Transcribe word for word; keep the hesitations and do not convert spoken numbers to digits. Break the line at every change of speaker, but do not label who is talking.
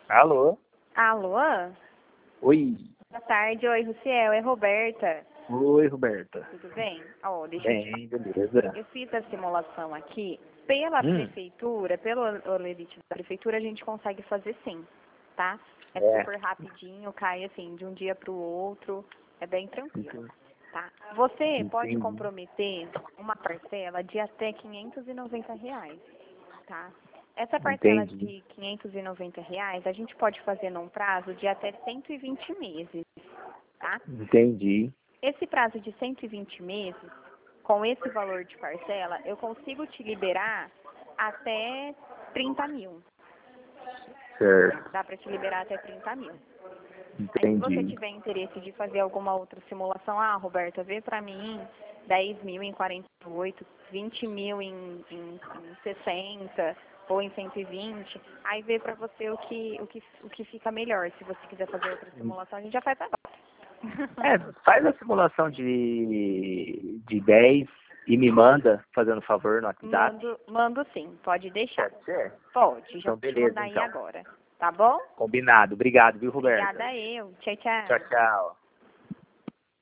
Alô?
Alô?
Oi.
Boa tarde, oi, Luciel, é Roberta.
Oi, Roberta.
Tudo bem? Ó, deixa eu te
Bem, beleza.
Eu fiz a simulação aqui. Pela
Hum,
prefeitura, pelo Olerite da prefeitura, a gente consegue fazer sim, tá? É
é.
super rapidinho, cai assim, de um dia para o outro, é bem tranquilo,
Ent-
tá? Você pode
Entendi.
comprometer uma parcela de até quinhentos e noventa reais, tá? Essa parcela
Entendi.
de quinhentos e noventa reais, a gente pode fazer num prazo de até cento e vinte meses, tá?
Entendi.
Esse prazo de cento e vinte meses, com esse valor de parcela, eu consigo te liberar até trinta mil.
Certo.
Dá para te liberar até trinta mil. Aí, se você
Entendi.
tiver interesse de fazer alguma outra simulação, ah, Roberta, vê para mim dez mil em quarenta e oito, vinte mil em, em, em sessenta ou em cento e vinte, aí vê para você o que, o, que, o que fica melhor. Se você quiser fazer outra simulação, a gente já faz agora.
É, faz a simulação de, de dez e me manda, fazendo favor, no WhatsApp.
Mando, mando sim, pode deixar.
Pode ser?
Pode, já
Então,
vou te
beleza,
mandar aí
então.
agora. Tá bom?
Combinado. Obrigado, viu, Roberta?
Obrigada eu. Tchau,
Tchau,
tchau.
tchau.